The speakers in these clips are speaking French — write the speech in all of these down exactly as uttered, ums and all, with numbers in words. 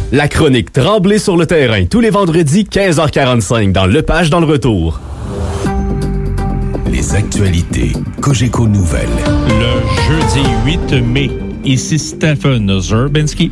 La chronique Tremblay sur le terrain, tous les vendredis, quinze heures quarante-cinq, dans Lepage dans le retour. Les actualités Cogeco Nouvelles. Le jeudi huit mai, ici Stephen Zerbinski.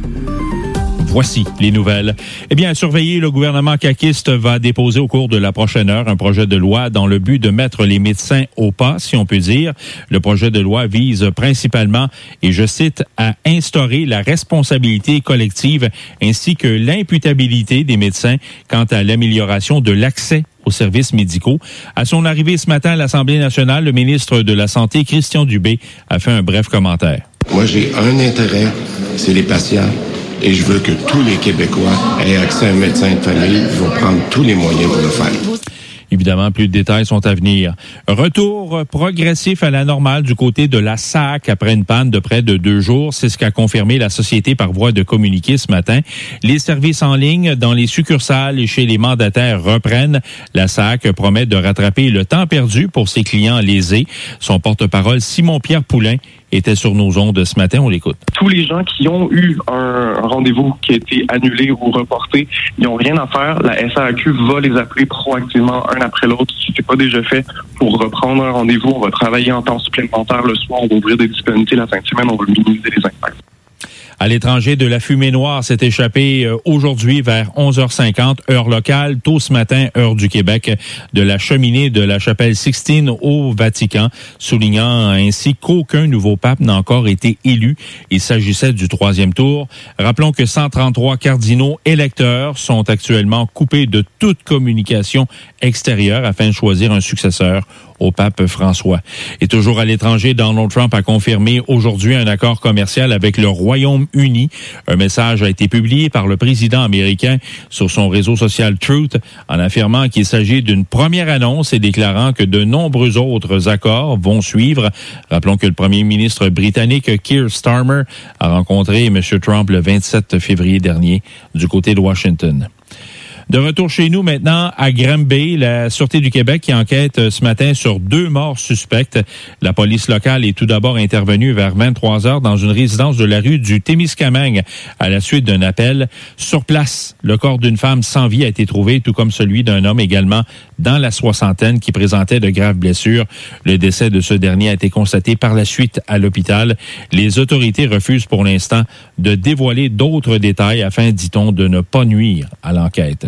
Voici les nouvelles. Eh bien, à surveiller, le gouvernement caquiste va déposer au cours de la prochaine heure un projet de loi dans le but de mettre les médecins au pas, si on peut dire. Le projet de loi vise principalement, et je cite, à instaurer la responsabilité collective ainsi que l'imputabilité des médecins quant à l'amélioration de l'accès aux services médicaux. À son arrivée ce matin à l'Assemblée nationale, le ministre de la Santé, Christian Dubé, a fait un bref commentaire. Moi, j'ai un intérêt, c'est les patients. Et je veux que tous les Québécois aient accès à un médecin de famille. Ils vont prendre tous les moyens pour le faire. Évidemment, plus de détails sont à venir. Retour progressif à la normale du côté de la S A C après une panne de près de deux jours. C'est ce qu'a confirmé la société par voie de communiqué ce matin. Les services en ligne dans les succursales et chez les mandataires reprennent. La S A C promet de rattraper le temps perdu pour ses clients lésés. Son porte-parole, Simon-Pierre Poulain, était sur nos ondes ce matin. On l'écoute. Tous les gens qui ont eu un rendez-vous qui a été annulé ou reporté, ils n'ont rien à faire. La S A Q va les appeler proactivement un après l'autre. Si c'est pas déjà fait, pour reprendre un rendez-vous, on va travailler en temps supplémentaire le soir, on va ouvrir des disponibilités la fin de semaine, on va minimiser les impacts. À l'étranger, de la fumée noire s'est échappée aujourd'hui vers onze heures cinquante, heure locale, tôt ce matin, heure du Québec, de la cheminée de la chapelle Sixtine au Vatican, soulignant ainsi qu'aucun nouveau pape n'a encore été élu. Il s'agissait du troisième tour. Rappelons que cent trente-trois cardinaux électeurs sont actuellement coupés de toute communication extérieure afin de choisir un successeur au pape François. Et toujours à l'étranger, Donald Trump a confirmé aujourd'hui un accord commercial avec le Royaume-Uni. Un message a été publié par le président américain sur son réseau social Truth en affirmant qu'il s'agit d'une première annonce et déclarant que de nombreux autres accords vont suivre. Rappelons que le premier ministre britannique Keir Starmer a rencontré M. Trump le vingt-sept février dernier du côté de Washington. De retour chez nous maintenant à Granby, la Sûreté du Québec qui enquête ce matin sur deux morts suspectes. La police locale est tout d'abord intervenue vers vingt-trois heures dans une résidence de la rue du Témiscamingue à la suite d'un appel. Sur place, le corps d'une femme sans vie a été trouvé, tout comme celui d'un homme également dans la soixantaine qui présentait de graves blessures. Le décès de ce dernier a été constaté par la suite à l'hôpital. Les autorités refusent pour l'instant de dévoiler d'autres détails afin, dit-on, de ne pas nuire à l'enquête.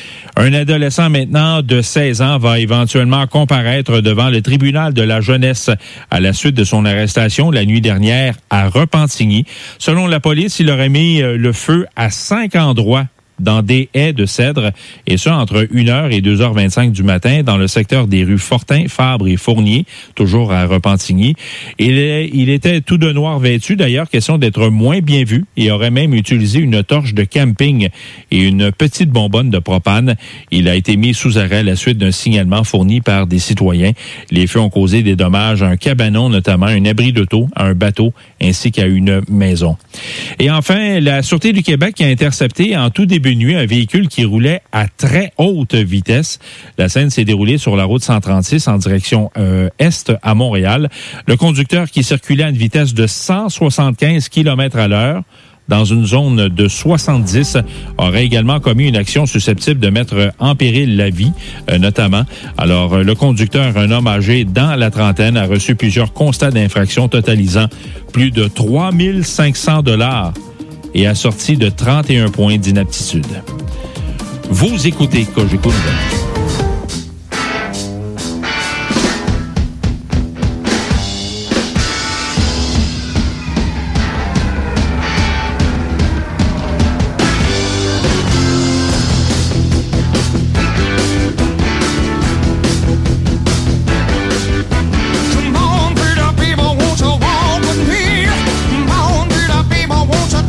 Un adolescent maintenant de seize ans va éventuellement comparaître devant le tribunal de la jeunesse à la suite de son arrestation la nuit dernière à Repentigny. Selon la police, il aurait mis le feu à cinq endroits dans des haies de cèdre, et ça entre une heure et deux heures vingt-cinq du matin dans le secteur des rues Fortin, Fabre et Fournier, toujours à Repentigny. Il, il était tout de noir vêtu, d'ailleurs, question d'être moins bien vu, et aurait même utilisé une torche de camping et une petite bonbonne de propane. Il a été mis sous arrêt à la suite d'un signalement fourni par des citoyens. Les feux ont causé des dommages à un cabanon, notamment un abri d'auto, à un bateau, ainsi qu'à une maison. Et enfin, la Sûreté du Québec a intercepté en tout début de nuit un véhicule qui roulait à très haute vitesse. La scène s'est déroulée sur la route cent trente-six en direction euh, est à Montréal. Le conducteur qui circulait à une vitesse de cent soixante-quinze kilomètres à l'heure dans une zone de soixante-dix, aurait également commis une action susceptible de mettre en péril la vie, euh, notamment. Alors, le conducteur, un homme âgé dans la trentaine, a reçu plusieurs constats d'infraction totalisant plus de trois mille cinq cents dollars et assorti de trente et un points d'inaptitude. Vous écoutez Cogeco Nouvelles.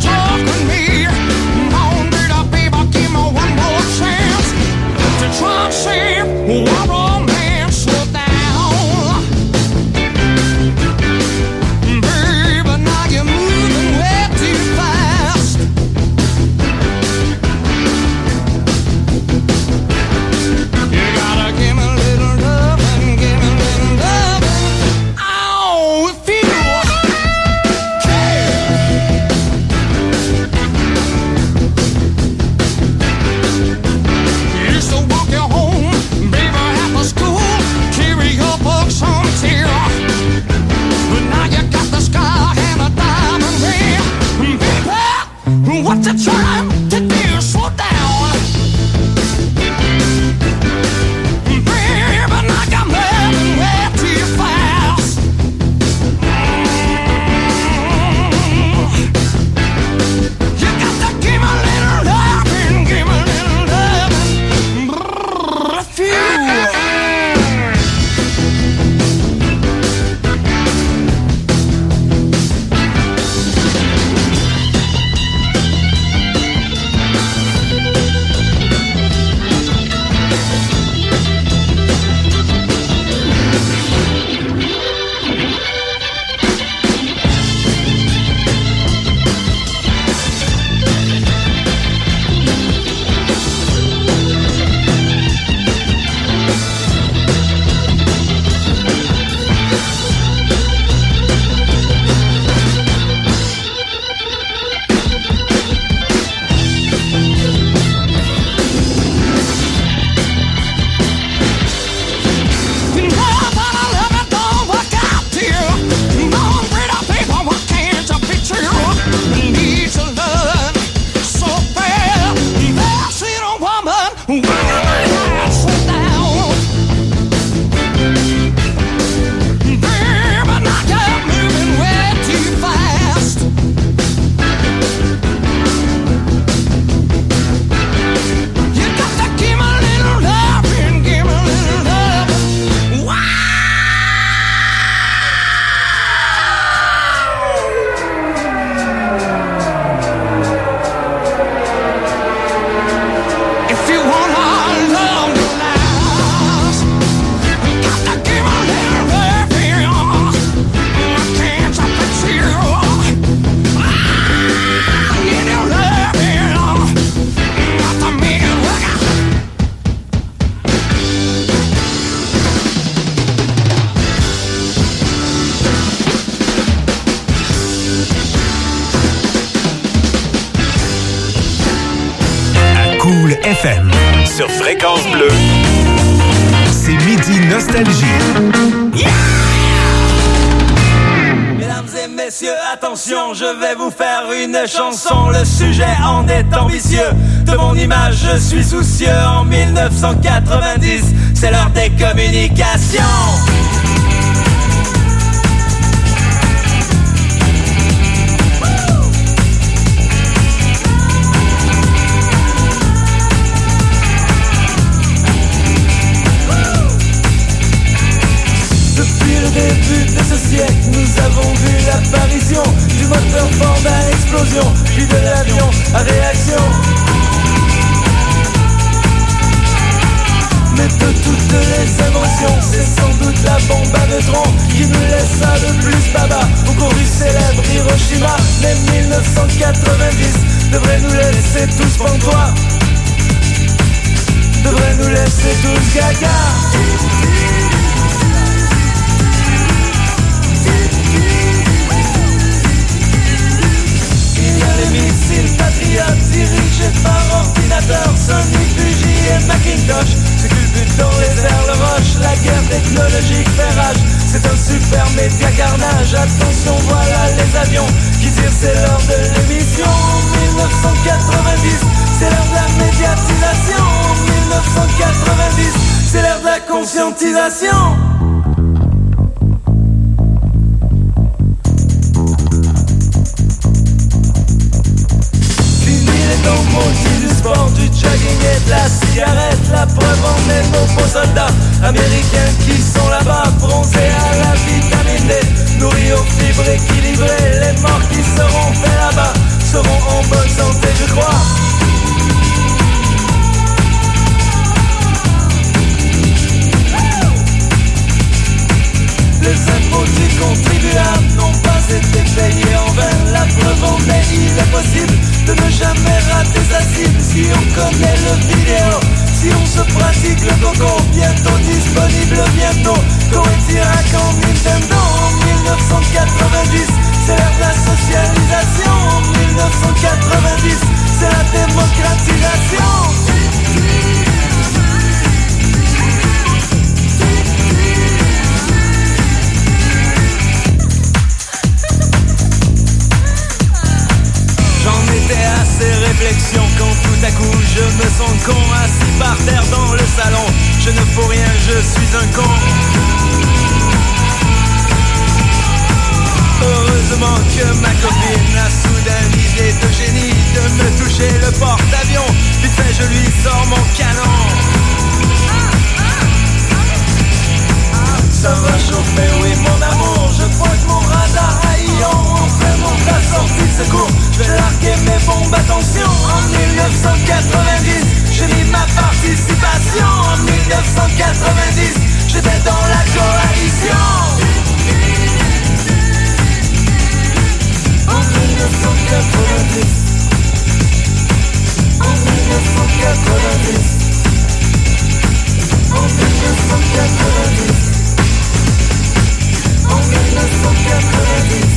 Trump F M. Sur Fréquence Bleue, c'est Midi Nostalgie. Yeah! Mesdames et messieurs, attention, je vais vous faire une chanson. Le sujet en est ambitieux. De mon image, je suis soucieux. En dix-neuf cent quatre-vingt-dix, c'est l'heure des communications. Début de ce siècle, nous avons vu l'apparition du moteur Ford à explosion, puis de l'avion à réaction. Mais de toutes les inventions, c'est sans doute la bombe à neutrons qui nous laissa le plus baba au cours du célèbre Hiroshima. Mais dix-neuf cent quatre-vingt-dix devrait nous laisser tous pantois, devrait nous laisser tous gaga. Les missiles patriotes dirigés par ordinateur, Sony, Fuji et Macintosh se culbutent dans les airs, le roche, la guerre technologique fait rage. C'est un super média carnage, attention voilà les avions qui tirent, c'est l'heure de l'émission. dix-neuf cent quatre-vingt-dix, c'est l'heure de la médiatisation. dix-neuf cent quatre-vingt-dix, c'est l'heure de la conscientisation. Du sport, du jogging et de la cigarette, la preuve en est nos beaux soldats américains qui sont là-bas, bronzés à la vitamine D, nourris aux fibres équilibrées. Les morts qui seront faits là-bas seront en bonne santé, je crois. Les impôts du contribuable n'ont pas été payés en vain. La preuve en est, il est possible de ne jamais rater sa cible. Si on connaît le vidéo, si on se pratique le coco, bientôt disponible, bientôt Koei-Tirac en Nintendo. dix-neuf cent quatre-vingt-dix, c'est l'ère de la socialisation. dix-neuf cent quatre-vingt-dix, c'est la démocratisation. J'en étais assez réflexif je me sens con, assis par terre dans le salon. Je ne fous rien, je suis un con. Heureusement que ma copine a soudain l'idée de génie de me toucher le porte-avions. Vite fait, je lui sors mon canon. Ça va chauffer, oui mon amour. Je pointe mon radar à Ion. On fait mon ta sortie de secours. Je vais larguer mes bombes, attention. En dix-neuf cent quatre-vingt-dix, j'ai mis ma participation. En dix-neuf cent quatre-vingt-dix, j'étais dans la coalition. En dix-neuf cent quatre-vingt-dix, en dix-neuf cent quatre-vingt-dix, en dix-neuf cent quatre-vingt-dix, en dix-neuf cent quatre-vingt-dix.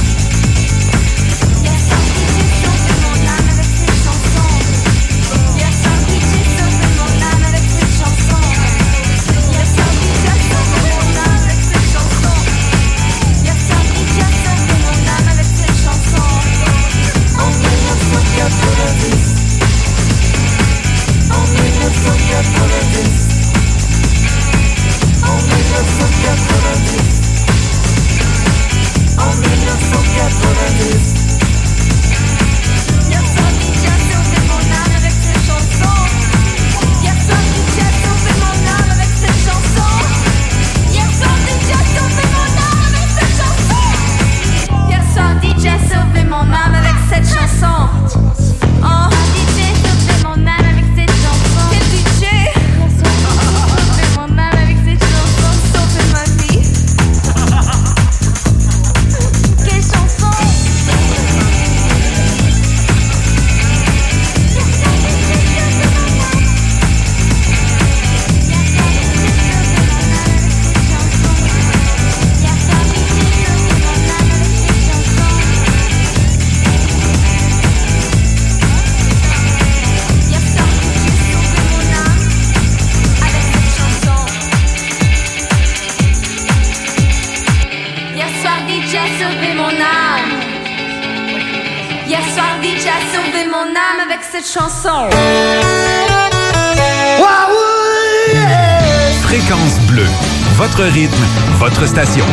Chanson. Fréquence bleue. Votre rythme, votre station.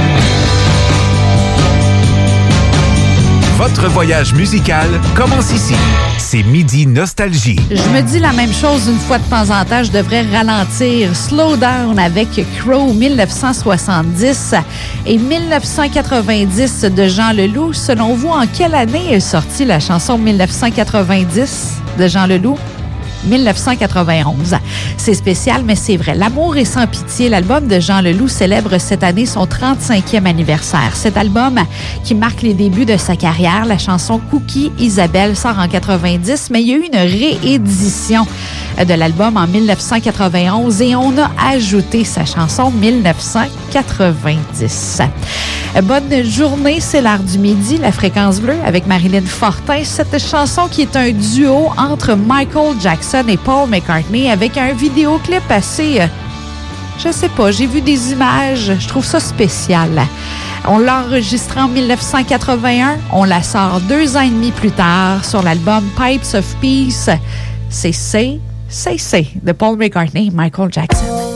Votre voyage musical commence ici. C'est Midi Nostalgie. Je me dis la même chose une fois de temps en temps. Je devrais ralentir. Slow Down avec Crow dix-neuf cent soixante-dix et dix-neuf cent quatre-vingt-dix de Jean Leloup. Selon vous, en quelle année est sortie la chanson dix-neuf cent quatre-vingt-dix de Jean Leloup? dix-neuf cent quatre-vingt-onze. C'est spécial, mais c'est vrai. L'amour est sans pitié. L'album de Jean Leloup célèbre cette année son trente-cinquième anniversaire. Cet album qui marque les débuts de sa carrière, la chanson Cookie Isabelle sort en quatre-vingt-dix, mais il y a eu une réédition de l'album en dix-neuf cent quatre-vingt-onze et on a ajouté sa chanson dix-neuf cent quatre-vingt-dix. Bonne journée, c'est l'heure du midi, la fréquence bleue avec Marilyn Fortin. Cette chanson qui est un duo entre Michael Jackson et Paul McCartney avec un vidéoclip assez, euh, je sais pas, j'ai vu des images, je trouve ça spécial. On l'a enregistré en dix-neuf cent quatre-vingt-un, on la sort deux ans et demi plus tard sur l'album Pipes of Peace. C'est Say, Say, Say de Paul McCartney et Michael Jackson.